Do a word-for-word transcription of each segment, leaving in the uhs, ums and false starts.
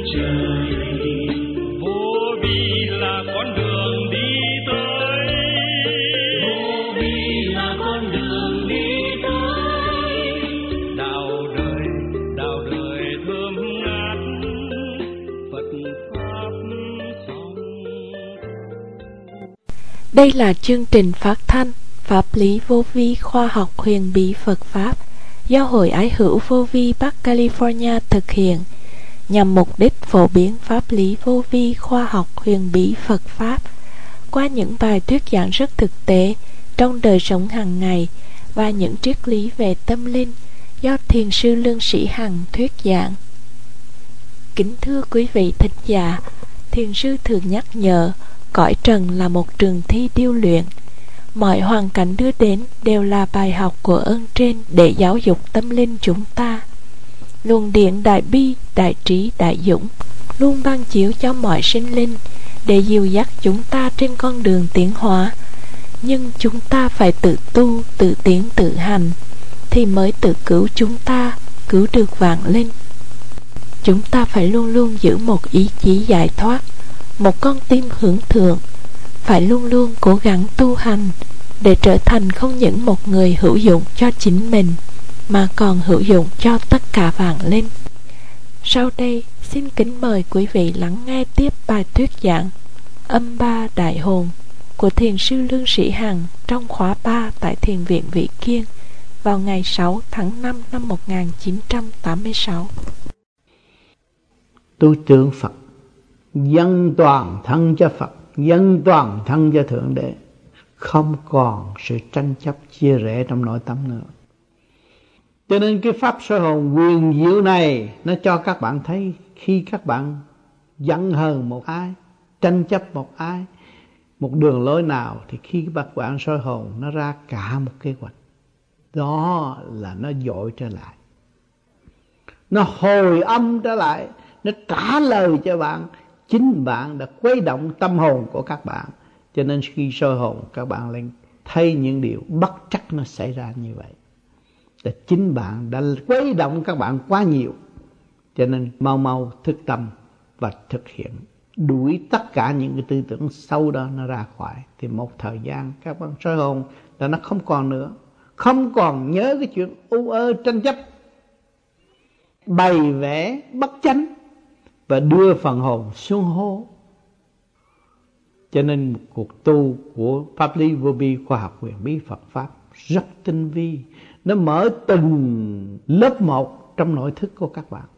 trời. Vô vi là con đường đi tới, vô vi là con đường đi tới. Đạo đời, đạo đời thơm ngát, Phật pháp song. Đây là chương trình phát thanh Pháp lý vô vi khoa học huyền bí Phật Pháp do Hội Ái hữu Vô vi Bắc California thực hiện, nhằm mục đích phổ biến pháp lý vô vi khoa học huyền bí Phật Pháp qua những bài thuyết giảng rất thực tế trong đời sống hàng ngày và những triết lý về tâm linh do Thiền sư Lương Sĩ Hằng thuyết giảng. Kính thưa quý vị thính giả, Thiền sư thường nhắc nhở cõi trần là một trường thi điêu luyện. Mọi hoàn cảnh đưa đến đều là bài học của ơn trên để giáo dục tâm linh chúng ta. Luồng điện đại bi, đại trí, đại dũng luôn ban chiếu cho mọi sinh linh để dìu dắt chúng ta trên con đường tiến hóa. Nhưng chúng ta phải tự tu, tự tiến, tự hành thì mới tự cứu chúng ta, cứu được vạn linh. Chúng ta phải luôn luôn giữ một ý chí giải thoát, một con tim hướng thượng, phải luôn luôn cố gắng tu hành để trở thành không những một người hữu dụng cho chính mình mà còn hữu dụng cho tất cả vạn linh. Sau đây xin kính mời quý vị lắng nghe tiếp bài thuyết giảng Âm ba Đại hồn của Thiền sư Lương Sĩ Hằng trong khóa ba tại Thiền viện Vị Kiên vào ngày sáu tháng năm năm một nghìn chín trăm tám mươi sáu. Tu tưởng Phật, dâng toàn thân cho Phật, dâng toàn thân cho Thượng Đế, không còn sự tranh chấp chia rẽ trong nội tâm nữa. Cho nên cái pháp soi hồn quyền diệu này nó cho các bạn thấy, khi các bạn giận hờn một ai, tranh chấp một ai, một đường lối nào, thì khi các bạn soi hồn nó ra cả một kế hoạch. Đó là nó dội trở lại, nó hồi âm trở lại, nó trả lời cho bạn. Chính bạn đã khuấy động tâm hồn của các bạn. Cho nên khi soi hồn các bạn lên thấy những điều bất trắc nó xảy ra như vậy. Là chính bạn đã khuấy động các bạn quá nhiều. Cho nên mau mau thức tâm và thực hiện, đuổi tất cả những cái tư tưởng sâu đó nó ra khỏi. Thì một thời gian các bạn soi hồn là nó không còn nữa, không còn nhớ cái chuyện u ơ tranh chấp, bày vẽ bất chánh và đưa phần hồn xuống hố. Cho nên một cuộc tu của pháp lý vô vi khoa học huyền bí Phật Pháp rất tinh vi. Nó mở từng lớp một trong nội thức của các bạn.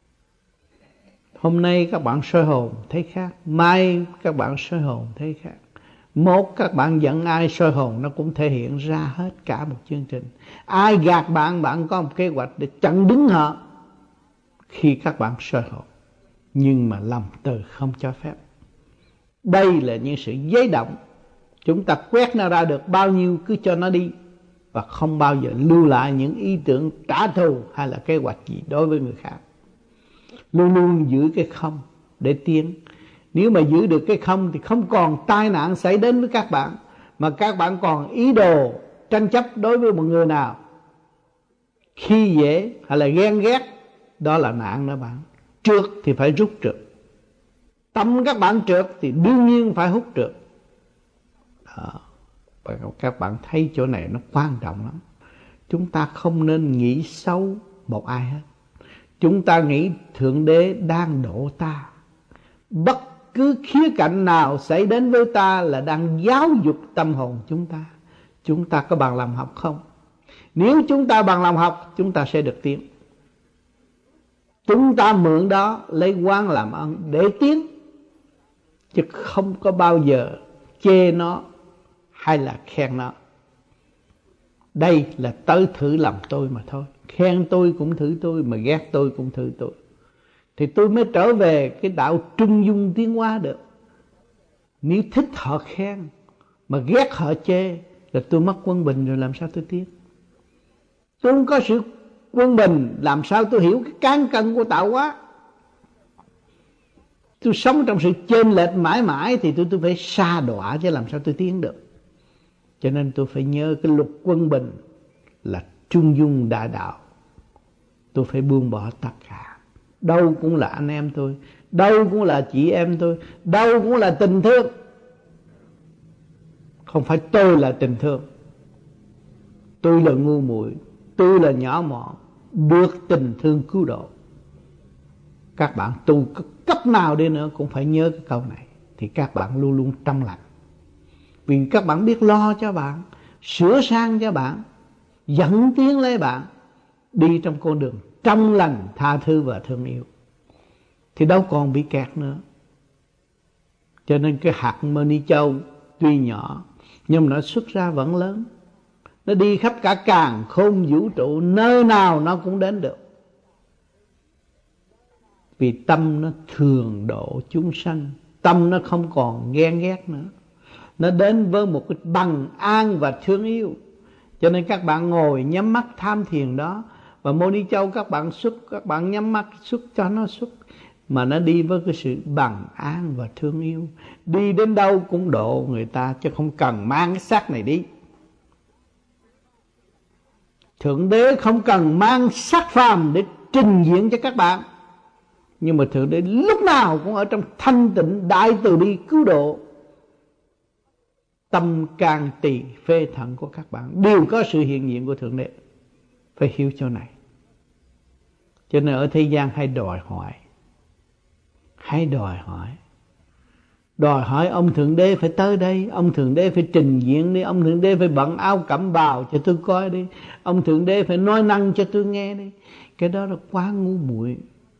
Hôm nay các bạn soi hồn thấy khác, mai các bạn soi hồn thấy khác. Một các bạn giận ai soi hồn nó cũng thể hiện ra hết cả một chương trình. Ai gạt bạn, bạn có một kế hoạch để chặn đứng họ khi các bạn soi hồn. Nhưng mà lòng từ không cho phép. Đây là những sự giấy động. Chúng ta quét nó ra được bao nhiêu cứ cho nó đi, và không bao giờ lưu lại những ý tưởng trả thù hay là kế hoạch gì đối với người khác. Luôn luôn giữ cái không để tiến. Nếu mà giữ được cái không thì không còn tai nạn xảy đến với các bạn, mà các bạn còn ý đồ tranh chấp đối với một người nào, khi dễ hay là ghen ghét, đó là nạn đó bạn. Trượt thì phải rút trượt. Tâm các bạn trượt thì đương nhiên phải hút trượt. Đó. Và các bạn thấy chỗ này nó quan trọng lắm. Chúng ta không nên nghĩ xấu một ai hết. Chúng ta nghĩ Thượng Đế đang độ ta. Bất cứ khía cạnh nào xảy đến với ta là đang giáo dục tâm hồn chúng ta. Chúng ta có bằng lòng học không? Nếu chúng ta bằng lòng học, chúng ta sẽ được tiến. Chúng ta mượn đó lấy quan làm ân để tiến, chứ không có bao giờ chê nó hay là khen nó. Đây là tới thử làm tôi mà thôi. Khen tôi cũng thử tôi, mà ghét tôi cũng thử tôi. Thì tôi mới trở về cái đạo trung dung tiến hóa được. Nếu thích họ khen, mà ghét họ chê, là tôi mất quân bình rồi, làm sao tôi tiến? Tôi không có sự quân bình, làm sao tôi hiểu cái cán cân của tạo hóa? Tôi sống trong sự chênh lệch mãi mãi thì tôi, tôi phải sa đọa, chứ làm sao tôi tiến được? Cho nên tôi phải nhớ cái luật quân bình là trung dung đại đạo. Tôi phải buông bỏ tất cả. Đâu cũng là anh em tôi. đâu cũng là chị em tôi, đâu cũng là tình thương. Không phải tôi là tình thương, tôi là ngu muội, tôi là nhỏ mọn, được tình thương cứu độ. Các bạn tu cấp nào đi nữa cũng phải nhớ cái câu này, thì các bạn luôn luôn trong lành. Vì các bạn biết lo cho bạn, sửa sang cho bạn, dẫn tiến lấy bạn đi trong con đường trong lành, tha thứ và thương yêu, thì đâu còn bị kẹt nữa. Cho nên cái hạt mani châu tuy nhỏ nhưng mà nó xuất ra vẫn lớn. Nó đi khắp cả càn khôn vũ trụ, nơi nào nó cũng đến được. Vì tâm nó thường độ chúng sanh, tâm nó không còn ghen ghét nữa, nó đến với một cái bằng an và thương yêu. Cho nên các bạn ngồi nhắm mắt tham thiền đó, và moni châu các bạn xuất, các bạn nhắm mắt xuất cho nó xuất, mà nó đi với cái sự bằng an và thương yêu. Đi đến đâu cũng độ người ta, chứ không cần mang cái xác này đi. Thượng Đế không cần mang xác phàm để trình diễn cho các bạn, nhưng mà Thượng Đế lúc nào cũng ở trong thanh tịnh đại từ bi cứu độ. Tâm can tỳ phế thận của các bạn đều có sự hiện diện của Thượng Đế. Phải hiểu chỗ này. Cho nên ở thế gian hay đòi hỏi, Hãy đòi hỏi Đòi hỏi ông Thượng Đế phải tới đây, ông Thượng Đế phải trình diễn đi, ông Thượng Đế phải bận áo cẩm bào cho tôi coi đi, ông Thượng Đế phải nói năng cho tôi nghe đi. Cái đó là quá ngu muội.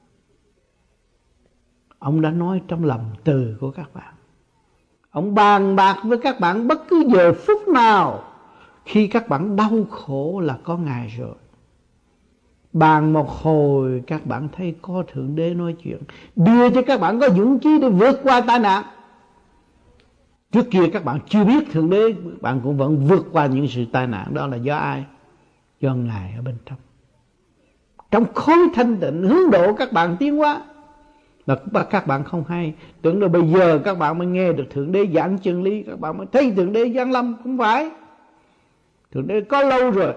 Ông đã nói trong lòng từ của các bạn. Ông bàn bạc với các bạn bất cứ giờ phút nào. Khi các bạn đau khổ là có Ngài rồi. Bàn một hồi các bạn thấy có Thượng Đế nói chuyện, đưa cho các bạn có dũng khí để vượt qua tai nạn. Trước kia các bạn chưa biết Thượng Đế, bạn cũng vẫn vượt qua những sự tai nạn. Đó là do ai? Do Ngài ở bên trong. Trong khối thanh tịnh hướng độ các bạn tiến hóa. Mà các bạn không hay, tưởng là bây giờ các bạn mới nghe được Thượng Đế giảng chân lý, các bạn mới thấy Thượng Đế giáng lâm. Không phải. Thượng Đế có lâu rồi,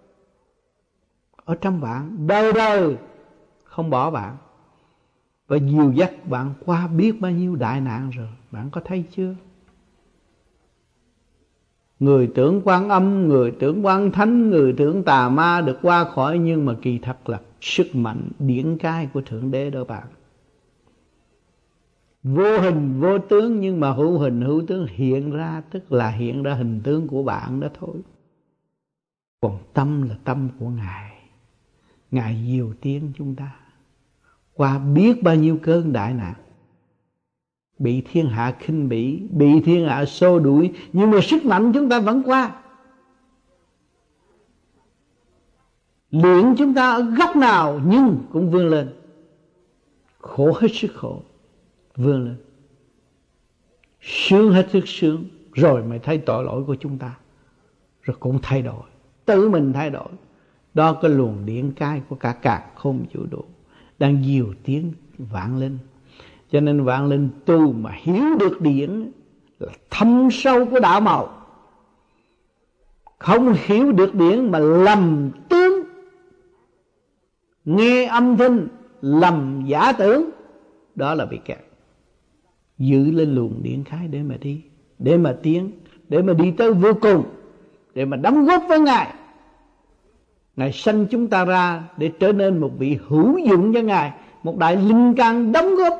ở trong bạn, đời đời không bỏ bạn, và dìu dắt bạn qua biết bao nhiêu đại nạn rồi. Bạn có thấy chưa? Người tưởng Quan Âm, người tưởng Quan Thánh, người tưởng tà ma được qua khỏi, nhưng mà kỳ thật là sức mạnh điển cái của Thượng Đế đó bạn. Vô hình vô tướng, nhưng mà hữu hình hữu tướng hiện ra, tức là hiện ra hình tướng của bạn đó thôi. Còn tâm là tâm của Ngài. Ngài dìu tiến chúng ta qua biết bao nhiêu cơn đại nạn, bị thiên hạ khinh bỉ, bị thiên hạ xô đuổi, nhưng mà sức mạnh chúng ta vẫn qua. Luyện chúng ta ở góc nào nhưng cũng vươn lên. Khổ hết sức khổ, vươn lên. Sướng hết sức sướng, rồi mới thấy tội lỗi của chúng ta, rồi cũng thay đổi, tự mình thay đổi. Đó cái luồng điển cái của cả càn khôn vũ trụ đang dìu tiến vạn linh. Cho nên vạn linh tu mà hiểu được điển là thâm sâu của đạo màu. Không hiểu được điển mà lầm tướng, nghe âm thanh lầm giả tưởng, đó là bị kẹt. Giữ lên luồng điển cái để mà đi, để mà tiến, để mà đi tới vô cùng, để mà đóng góp với Ngài. Ngài sanh chúng ta ra để trở nên một vị hữu dụng cho Ngài, một đại linh căn đóng góp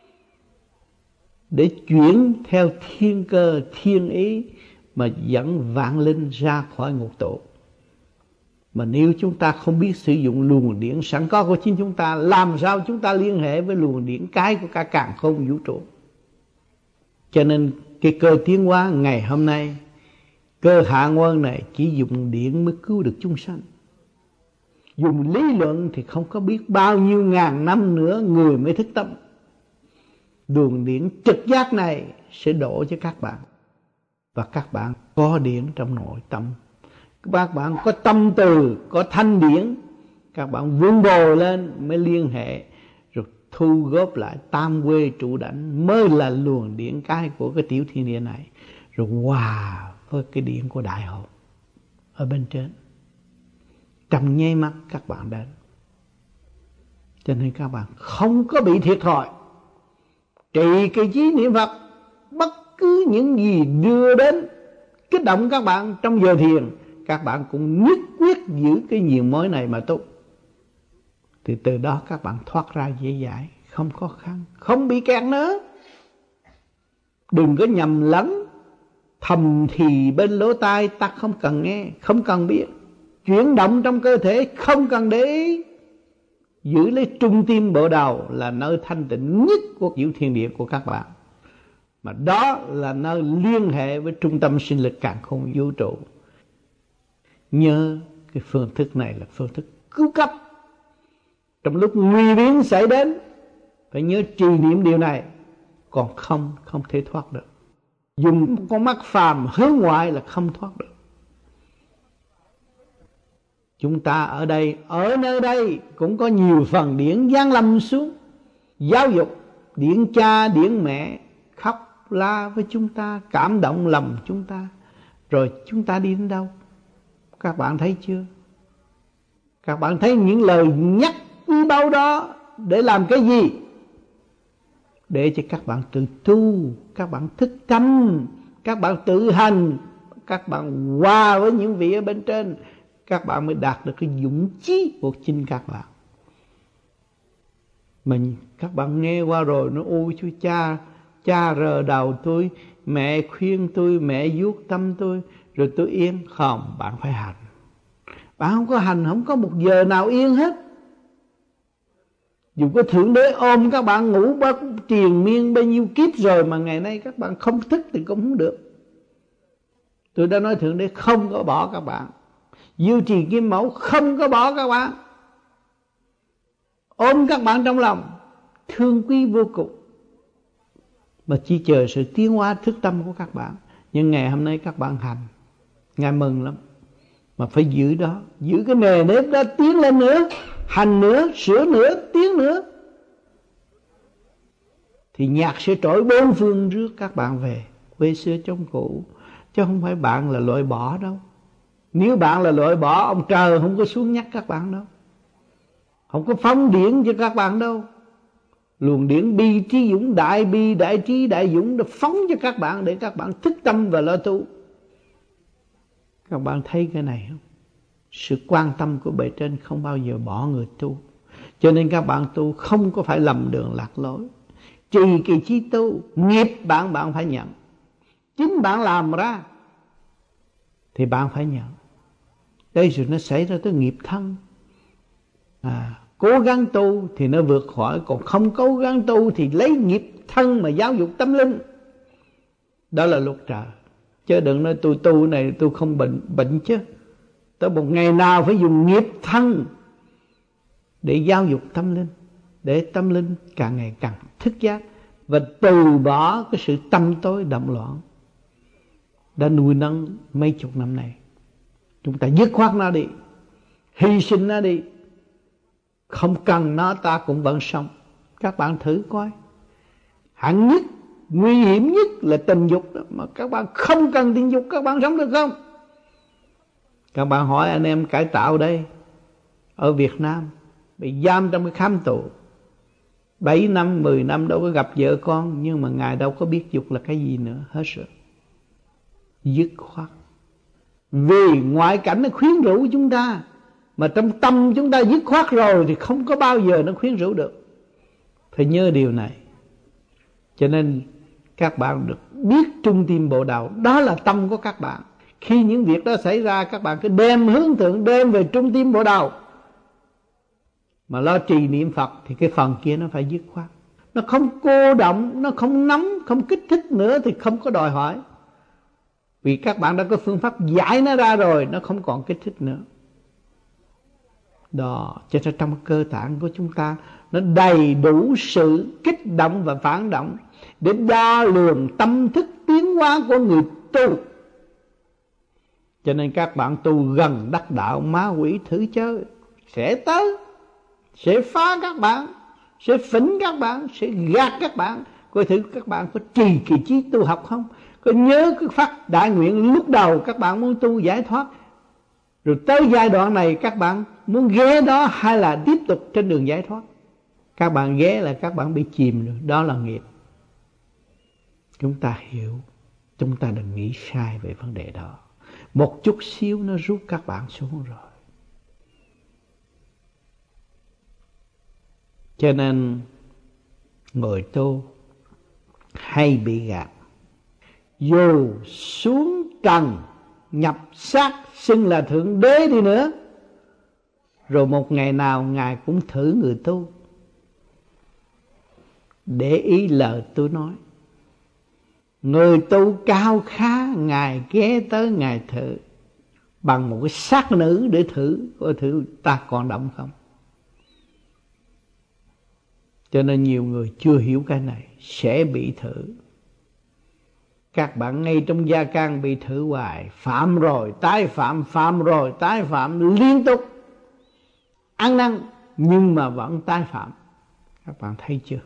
để chuyển theo thiên cơ thiên ý mà dẫn vạn linh ra khỏi ngục tù. Mà nếu chúng ta không biết sử dụng luồng điển sẵn có của chính chúng ta, làm sao chúng ta liên hệ với luồng điển cái của cả càn khôn vũ trụ? Cho nên cái cơ tiến hóa ngày hôm nay, cơ hạ nguyên này chỉ dùng điển mới cứu được chúng sanh. Dùng lý luận thì không có biết bao nhiêu ngàn năm nữa người mới thức tâm. Luồng điển trực giác này sẽ đổ cho các bạn. Và các bạn có điển trong nội tâm. Các bạn có tâm từ, có thanh điển. Các bạn vun bồi lên mới liên hệ, rồi thu góp lại tam quê trụ đảnh, mới là luồng điển cái của cái tiểu thiên địa này. Rồi hòa với cái điển của đại hồn ở bên trên. Trong nháy mắt các bạn đến. Cho nên các bạn không có bị thiệt thòi. Trì kỳ trí niệm Phật. Bất cứ những gì đưa đến kích động các bạn trong giờ thiền, các bạn cũng nhất quyết giữ cái nhiều mối này mà tu. Thì từ đó các bạn thoát ra dễ dãi, không khó khăn, không bị kẹt nữa. Đừng có nhầm lẫn. Thầm thì bên lỗ tai ta không cần nghe, không cần biết. Chuyển động trong cơ thể không cần để ý. Giữ lấy trung tim bộ đầu là nơi thanh tịnh nhất của diệu thiên địa của các bạn. Mà đó là nơi liên hệ với trung tâm sinh lực càn khôn vũ trụ. Nhớ cái phương thức này là phương thức cứu cấp. Trong lúc nguy biến xảy đến, phải nhớ trì niệm điều này. Còn không, không thể thoát được. Dùng con mắt phàm hướng ngoại là không thoát được. Chúng ta ở đây, ở nơi đây cũng có nhiều phần điển giáng lâm xuống, giáo dục, điển cha, điển mẹ, khóc la với chúng ta, cảm động lòng chúng ta. Rồi chúng ta đi đến đâu? Các bạn thấy chưa? Các bạn thấy những lời nhắc quý báu đó để làm cái gì? Để cho các bạn tự tu, các bạn thức tâm, các bạn tự hành, các bạn hòa với những vị ở bên trên, các bạn mới đạt được cái dũng chí của chính các bạn. Mình các bạn nghe qua rồi nó ôi chú cha, cha rờ đầu tôi, mẹ khuyên tôi, mẹ vuốt tâm tôi, rồi tôi yên. Không, bạn phải hành. Bạn không có hành, không có một giờ nào yên hết. Dù có Thượng Đế ôm các bạn ngủ bất triền miên bao nhiêu kiếp rồi, mà ngày nay các bạn không thức thì cũng không được. Tôi đã nói Thượng Đế không có bỏ các bạn. Diệu Trì Kim Mẫu không có bỏ các bạn, ôm các bạn trong lòng, thương quý vô cùng, mà chỉ chờ sự tiến hóa thức tâm của các bạn. Nhưng ngày hôm nay các bạn hành, Ngài mừng lắm. Mà phải giữ đó, giữ cái nề nếp đó, tiến lên nữa, hành nữa, sửa nữa, tiến nữa, thì nhạc sẽ trỗi bốn phương rước các bạn về quê xưa trong cũ. Chứ không phải bạn là loại bỏ đâu. Nếu bạn là loại bỏ, ông trời không có xuống nhắc các bạn đâu, không có phóng điển cho các bạn đâu. Luồng điển bi trí dũng, đại bi đại trí đại dũng đã phóng cho các bạn để các bạn thức tâm và lo tu. Các bạn thấy cái này không? Sự quan tâm của bề trên không bao giờ bỏ người tu. Cho nên các bạn tu không có phải lầm đường lạc lối. Trì kỳ chi tu, nghiệp bạn bạn phải nhận. Chính bạn làm ra thì bạn phải nhận. Đây rồi nó xảy ra tới nghiệp thân. À, cố gắng tu thì nó vượt khỏi, còn không cố gắng tu thì lấy nghiệp thân mà giáo dục tâm linh. Đó là luật trời. Chứ đừng nói tôi tu này tôi không bệnh, bệnh chứ. Tới một ngày nào phải dùng nghiệp thân để giáo dục tâm linh, để tâm linh càng ngày càng thức giác và từ bỏ cái sự tâm tối động loạn đã nuôi nấng mấy chục năm này. Chúng ta dứt khoát nó đi, hy sinh nó đi. Không cần nó ta cũng vẫn sống. Các bạn thử coi. Hạng nhất, nguy hiểm nhất là tình dục đó. Mà các bạn không cần tình dục, các bạn sống được không? Các bạn hỏi anh em cải tạo đây, ở Việt Nam bị giam trong cái khám tù bảy năm, mười năm đâu có gặp vợ con, nhưng mà Ngài đâu có biết dục là cái gì nữa. Hết rồi. Dứt khoát. Vì ngoại cảnh nó khuyến rũ chúng ta, mà trong tâm chúng ta dứt khoát rồi thì không có bao giờ nó khuyến rũ được. Phải nhớ điều này. Cho nên các bạn được biết trung tim bộ đầu, đó là tâm của các bạn. Khi những việc đó xảy ra, các bạn cứ đem hướng thượng, đem về trung tim bộ đầu mà lo trì niệm Phật, thì cái phần kia nó phải dứt khoát. Nó không cô động, nó không nóng, không kích thích nữa thì không có đòi hỏi. Vì các bạn đã có phương pháp giải nó ra rồi, nó không còn kích thích nữa. Đó, cho nên trong cơ tạng của chúng ta nó đầy đủ sự kích động và phản động để đo lường tâm thức tiến hóa của người tu. Cho nên các bạn tu gần đắc đạo, ma quỷ thử chơi sẽ tới, sẽ phá các bạn, sẽ phỉnh các bạn, sẽ gạt các bạn. Coi thử các bạn có trì kỳ trí tu học không? Có nhớ cái phát đại nguyện lúc đầu các bạn muốn tu giải thoát, rồi tới giai đoạn này các bạn muốn ghé đó hay là tiếp tục trên đường giải thoát? Các bạn ghé là các bạn bị chìm rồi, đó là nghiệp. Chúng ta hiểu, chúng ta đừng nghĩ sai về vấn đề đó. Một chút xíu nó rút các bạn xuống rồi. Cho nên người tu hay bị gạt. Dù xuống trần nhập xác xưng là Thượng Đế đi nữa, rồi một ngày nào Ngài cũng thử người tu. Để ý lời tôi nói, người tu cao khá, Ngài ghé tới Ngài thử bằng một cái xác nữ để thử, coi thử ta còn động không. Cho nên nhiều người chưa hiểu cái này sẽ bị thử. Các bạn ngay trong gia can bị thử hoài, phạm rồi tái phạm, phạm rồi tái phạm liên tục, ăn năn nhưng mà vẫn tái phạm. Các bạn thấy chưa?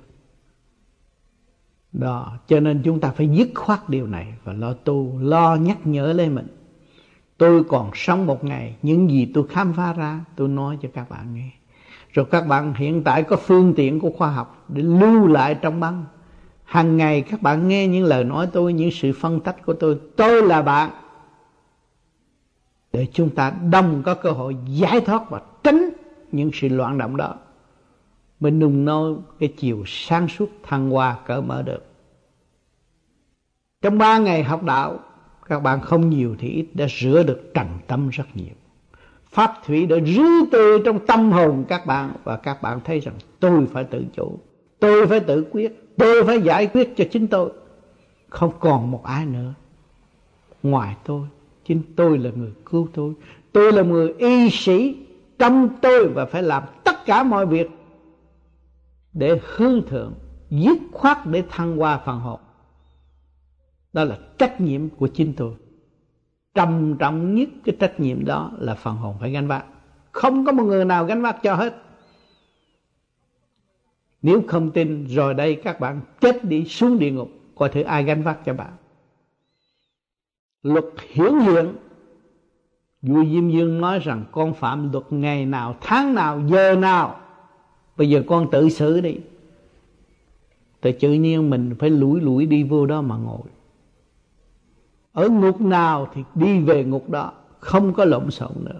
Đó, cho nên chúng ta phải dứt khoát điều này và lo tu, lo nhắc nhở lên mình. Tôi còn sống một ngày, những gì tôi khám phá ra tôi nói cho các bạn nghe. Rồi các bạn hiện tại có phương tiện của khoa học để lưu lại trong băng. Hàng ngày các bạn nghe những lời nói tôi, những sự phân tích của tôi. Tôi là bạn, để chúng ta đồng có cơ hội giải thoát và tránh những sự loạn động đó, mới nung nấu cái chiều sáng suốt thăng hoa cởi mở được. Trong ba ngày học đạo, các bạn không nhiều thì ít đã rửa được trần tâm rất nhiều. Pháp thủy đã rưới từ trong tâm hồn các bạn, và các bạn thấy rằng tôi phải tự chủ, tôi phải tự quyết, tôi phải giải quyết cho chính tôi. Không còn một ai nữa ngoài tôi. Chính tôi là người cứu tôi. Tôi là người y sĩ trong tôi, và phải làm tất cả mọi việc để hướng thượng, dứt khoát để thăng hoa phần hồn. Đó là trách nhiệm của chính tôi. Trầm trọng nhất cái trách nhiệm đó là phần hồn phải gánh vác. Không có một người nào gánh vác cho hết. Nếu không tin, rồi đây các bạn chết đi xuống địa ngục, coi thử ai gánh vác cho bạn. Luật hiển hiện, vua Diêm Dương nói rằng con phạm luật ngày nào, tháng nào, giờ nào, bây giờ con tự xử đi. Tự tự nhiên mình phải lủi lủi đi vô đó mà ngồi. Ở ngục nào thì đi về ngục đó, không có lộn xộn nữa.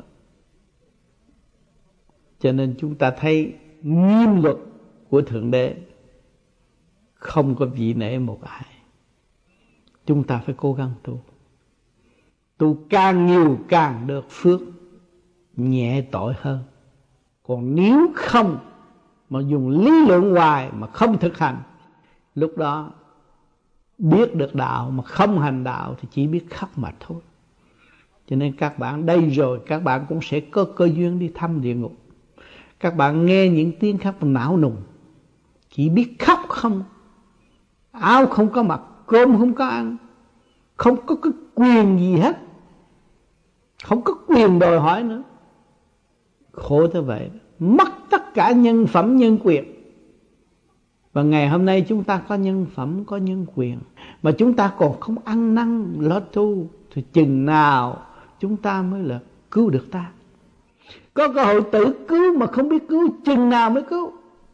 Cho nên chúng ta thấy nghiêm luật của Thượng Đế, không có vị nể một ai. Chúng ta phải cố gắng tu. Tu càng nhiều càng được phước, nhẹ tội hơn. Còn nếu không mà dùng lý luận hoài mà không thực hành, lúc đó biết được đạo mà không hành đạo thì chỉ biết khóc mà thôi. Cho nên các bạn đây rồi, các bạn cũng sẽ có cơ duyên đi thăm địa ngục. Các bạn nghe những tiếng khóc não nùng, chỉ biết khóc không. Áo không có mặc, cơm không có ăn, không có cái quyền gì hết, không có quyền đòi hỏi nữa. Khổ thế vậy, mất tất cả nhân phẩm nhân quyền. Và ngày hôm nay chúng ta có nhân phẩm, có nhân quyền, mà chúng ta còn không ăn năn lo tu, thì chừng nào chúng ta mới là cứu được ta? Có cơ hội tự cứu mà không biết cứu, chừng nào mới cứu?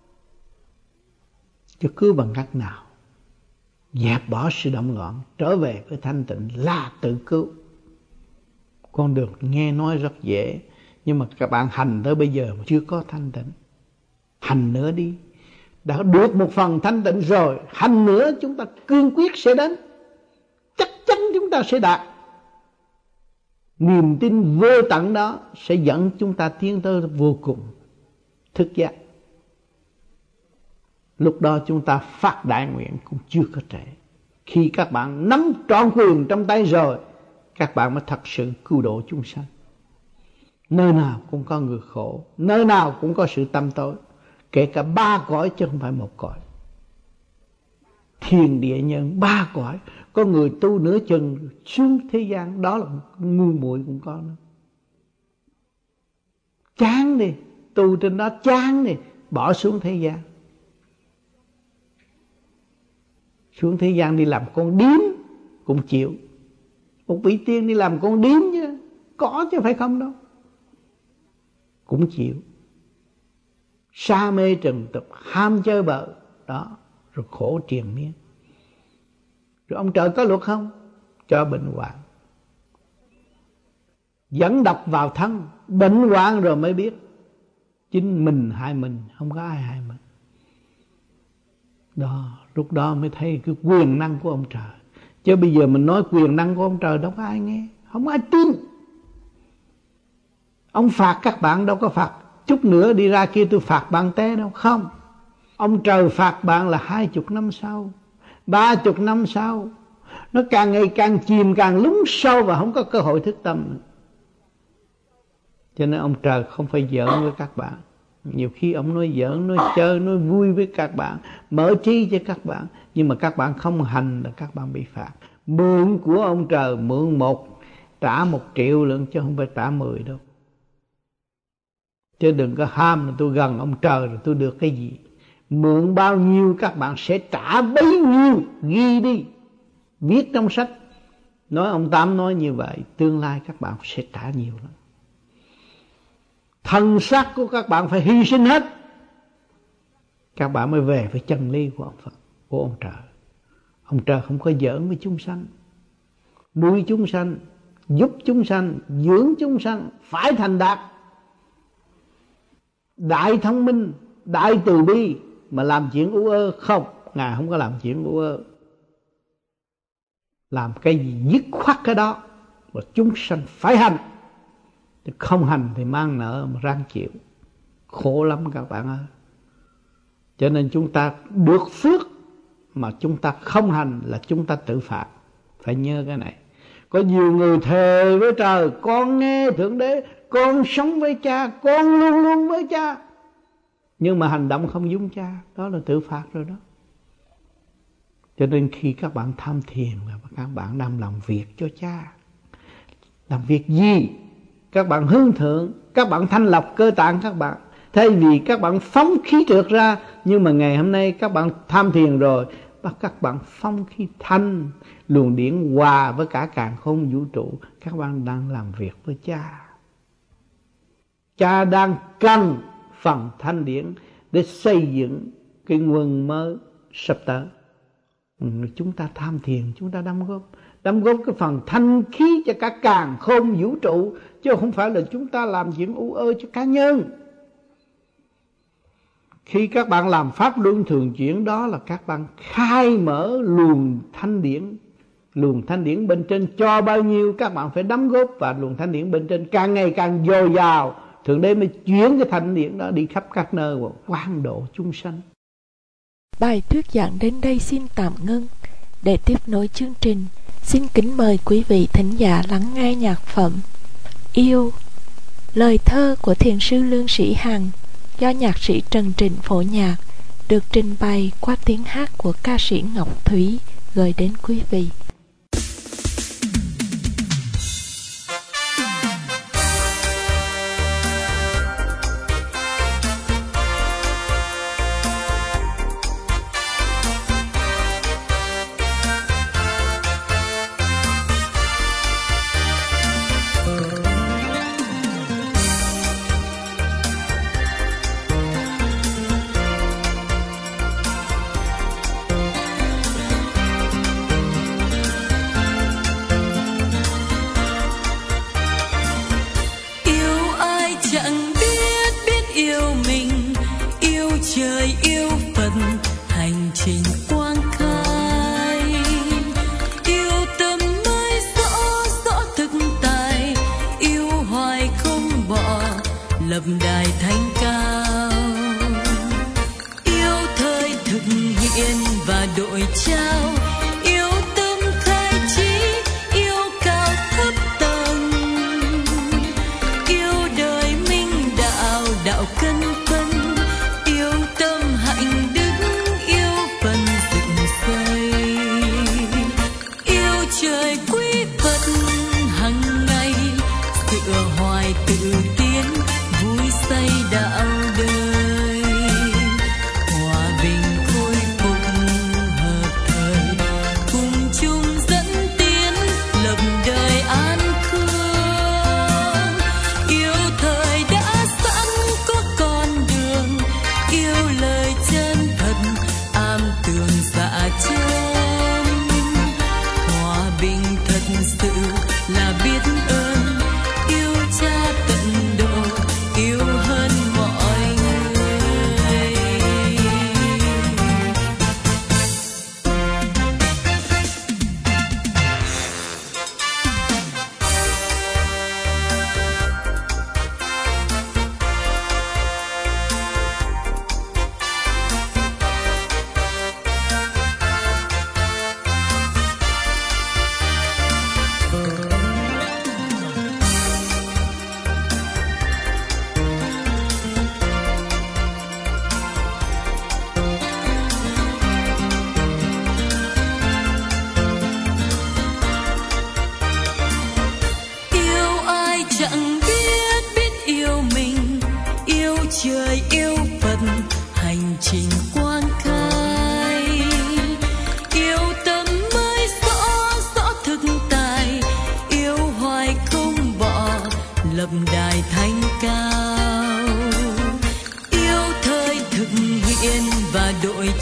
Chứ cứu bằng cách nào? Dẹp bỏ sự động loạn, trở về với thanh tịnh là tự cứu. Con đường nghe nói rất dễ, nhưng mà các bạn hành tới bây giờ mà chưa có thanh tịnh. Hành nữa đi. Đã được một phần thanh tịnh rồi, hành nữa chúng ta cương quyết sẽ đến. Chắc chắn chúng ta sẽ đạt. Niềm tin vô tận đó sẽ dẫn chúng ta tiến tới vô cùng thức giác. Lúc đó chúng ta phát đại nguyện cũng chưa có trễ. Khi các bạn nắm trọn quyền trong tay rồi, các bạn mới thật sự cứu độ chúng sanh. Nơi nào cũng có người khổ, nơi nào cũng có sự tăm tối, kể cả ba cõi chứ không phải một cõi. Thiên địa nhân ba cõi, có người tu nửa chừng xuống thế gian, đó là ngu muội cũng có nữa. Chán đi, tu trên đó chán đi, bỏ xuống thế gian. Xuống thế gian đi làm con điếm cũng chịu. Một vị tiên đi làm con điếm chứ, có chứ phải không đâu, cũng chịu. Sa mê trần tục, ham chơi bợ đó, rồi khổ triền miên. Rồi ông trời có luật không? Cho bệnh hoạn, dẫn độc vào thân, bệnh hoạn rồi mới biết chính mình hại mình, không có ai hại mình. Đó, lúc đó mới thấy cái quyền năng của ông trời. Chứ bây giờ mình nói quyền năng của ông trời đâu có ai nghe, không ai tin. Ông phạt các bạn đâu có phạt chút nữa đi ra kia tôi phạt bạn té đâu. Không, ông trời phạt bạn là hai chục năm sau, ba chục năm sau. Nó càng ngày càng chìm, càng lún sâu và không có cơ hội thức tâm nữa. Cho nên ông trời không phải giỡn với các bạn. Nhiều khi ông nói giỡn, nói chơi, nói vui với các bạn, mở trí cho các bạn, nhưng mà các bạn không hành là các bạn bị phạt. Mượn của ông trời, mượn một trả một triệu lượng chứ không phải trả mười đâu. Chứ đừng có ham là tôi gần ông trời rồi tôi được cái gì. Mượn bao nhiêu các bạn sẽ trả bấy nhiêu. Ghi đi, viết trong sách. Nói ông Tám nói như vậy, tương lai các bạn sẽ trả nhiều lắm. Thân xác của các bạn phải hy sinh hết, các bạn mới về với chân lý của ông Phật, của ông trời. Ông trời không có giỡn với chúng sanh. Nuôi chúng sanh, giúp chúng sanh, dưỡng chúng sanh, phải thành đạt. Đại thông minh, đại từ bi, mà làm chuyện u ơ không, Ngài không có làm chuyện u ơ. Làm cái gì dứt khoát cái đó, và chúng sanh phải hành. Không hành thì mang nợ mà ráng chịu, khổ lắm các bạn ơi. Cho nên chúng ta được phước, mà chúng ta không hành là chúng ta tự phạt. Phải nhớ cái này. Có nhiều người thề với trời, con nghe Thượng Đế, con sống với cha, con luôn luôn với cha, nhưng mà hành động không giống cha, đó là tự phạt rồi đó. Cho nên khi các bạn tham thiền là các bạn đang làm việc cho cha. Làm việc gì? Các bạn hướng thượng, các bạn thanh lọc cơ tạng các bạn. Thay vì các bạn phóng khí trượt ra, nhưng mà ngày hôm nay các bạn tham thiền rồi, bắt các bạn phóng khí thanh, luồng điển hòa với cả càn khôn vũ trụ. Các bạn đang làm việc với cha. Cha đang cần phần thanh điển để xây dựng cái nguồn mới sắp tới. Chúng ta tham thiền, chúng ta đóng góp đóng góp cái phần thanh khí cho cả càn khôn vũ trụ, chứ không phải là chúng ta làm chuyện u ơ cho cá nhân. Khi các bạn làm pháp luân thường chuyển, đó là các bạn khai mở luồng thanh điển. Luồng thanh điển bên trên cho bao nhiêu các bạn phải đóng góp, và luồng thanh điển bên trên càng ngày càng dồi dào, Thượng Đế mới chuyển cái thanh điển đó đi khắp các nơi và quang độ chúng sanh. Bài thuyết giảng đến đây xin tạm ngưng. Để tiếp nối chương trình, xin kính mời quý vị thính giả lắng nghe nhạc phẩm Yêu, lời thơ của thiền sư Lương Sĩ Hằng do nhạc sĩ Trần Trịnh phổ nhạc, được trình bày qua tiếng hát của ca sĩ Ngọc Thúy, gửi đến quý vị. lập đài thánh cao, yêu thời thực hiện và đội trao, yêu tâm khai trí, yêu cao thấp tầng, yêu đời minh đạo, đạo cân phân, yêu tâm hạnh đức, yêu phần dựng xây, yêu trời quý Phật hằng ngày, tựa hoài tự tiến, vui say đạo đời, hòa bình khôi phục hợp thời,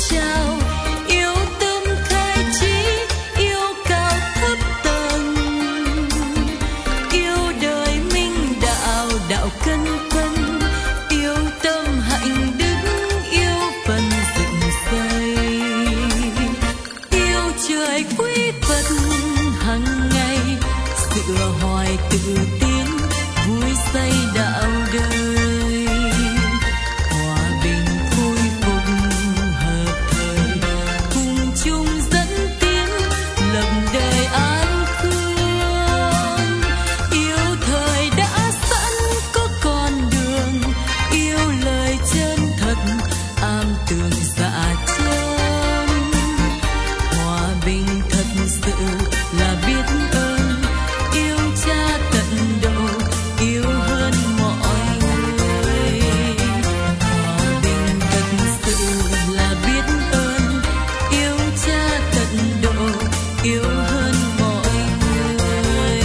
trao, yêu tâm khai trí, yêu cao thấp tầng, yêu đời minh đạo, đạo cân cân, yêu tâm hạnh đức, yêu phần dựng xây, yêu trời quý Phật hằng ngày, sửa hoài tự tiến, vui xây đạo đời, hòa bình vui phục hợp thời, cùng chung dẫn tiến, lập đời an khương. Yêu thời đã sẵn có con đường, yêu lời chân thật, am tường dạ chân. Hòa bình thật sự là biết ơn, yêu cha tận độ, yêu hơn mọi người. Hòa bình thật sự là biết ơn, yêu cha tận độ, yêu hơn mọi người.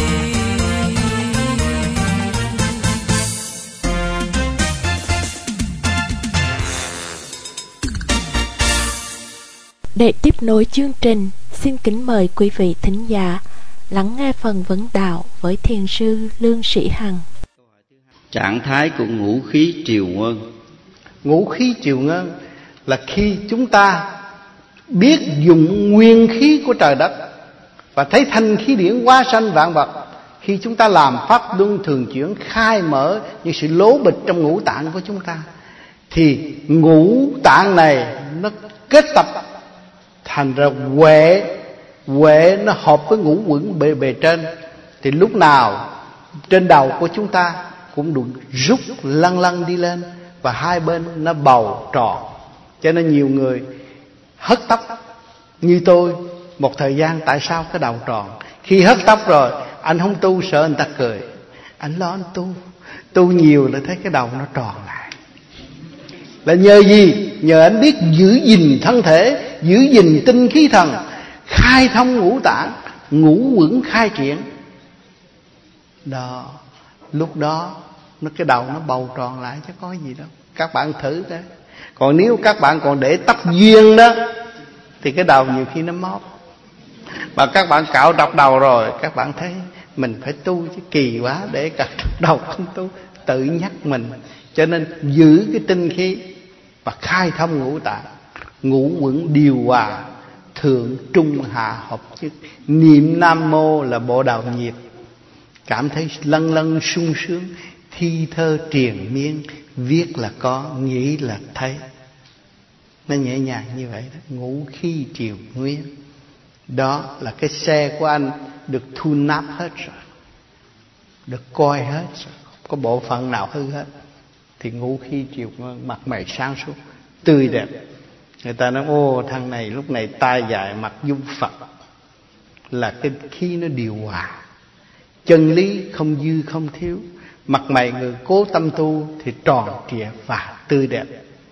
Để tiếp nối chương trình, xin kính mời quý vị thính giả lắng nghe phần vấn đạo với thiền sư Lương Sĩ Hằng. Trạng thái của ngũ khí triều nguyên. Ngũ khí triều nguyên là khi chúng ta biết dụng nguyên khí của trời đất và thấy thanh khí điển hóa sanh vạn vật. Khi chúng ta làm pháp luân thường chuyển, khai mở những sự lố bịch trong ngũ tạng của chúng ta, thì ngũ tạng này nó kết tập thành ra huệ. Huệ nó hợp với ngũ quẩn bề bề trên, thì lúc nào trên đầu của chúng ta cũng được rút lăn lăn đi lên, và hai bên nó bầu tròn. Cho nên nhiều người hất tóc như tôi một thời gian, tại sao cái đầu tròn? Khi hất tóc rồi anh không tu, sợ người ta cười. Anh lo anh tu, tu nhiều là thấy cái đầu nó tròn lại. Là nhờ gì? Nhờ anh biết giữ gìn thân thể, giữ gìn tinh khí thần, khai thông ngũ tạng, ngũ quẩn khai triển. Đó, lúc đó nó cái đầu nó bầu tròn lại chứ có gì đâu. Các bạn thử đấy. Còn nếu các bạn còn để tóc duyên đó, thì cái đầu nhiều khi nó móp. Mà các bạn cạo trọc đầu rồi, các bạn thấy mình phải tu chứ kỳ quá, để cạo trọc đầu không tu, tự nhắc mình. Cho nên giữ cái tinh khí và khai thông ngũ tạng, ngũ quẩn điều hòa, thượng trung hạ hợp chức. Niệm Nam Mô là bộ đầu nhịp, cảm thấy lân lân sung sướng, thi thơ triền miên, viết là có, nghĩ là thấy. Nó nhẹ nhàng như vậy đó. Ngũ khí triều nguyên. Đó là cái xe của anh được thu nạp hết rồi, được coi hết rồi, không có bộ phận nào hư hết. Thì ngũ khí triều nguyên, mặt mày sáng suốt, tươi đẹp. Người ta nói ô thằng này lúc này tai dài mặt dung Phật, là cái khí nó điều hòa, chân lý không dư không thiếu. Mặt mày người cố tâm tu thì tròn trịa và tươi đẹp,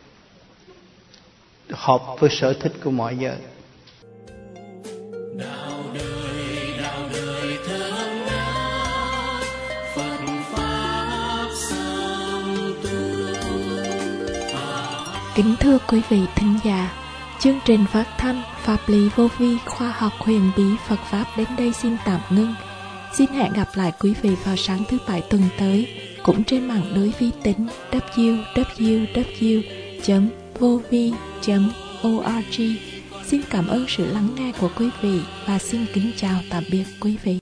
hợp với sở thích của mọi giới. Đạo đời, đạo đời thơm ngát, Phật pháp sâm tươi. Kính thưa quý vị thính giả, chương trình phát thanh Pháp lý vô vi khoa học huyền bí Phật Pháp đến đây xin tạm ngưng. Xin hẹn gặp lại quý vị vào sáng thứ Bảy tuần tới, cũng trên mạng lưới vi tính w w w chấm vovi chấm org. Xin cảm ơn sự lắng nghe của quý vị và xin kính chào tạm biệt quý vị.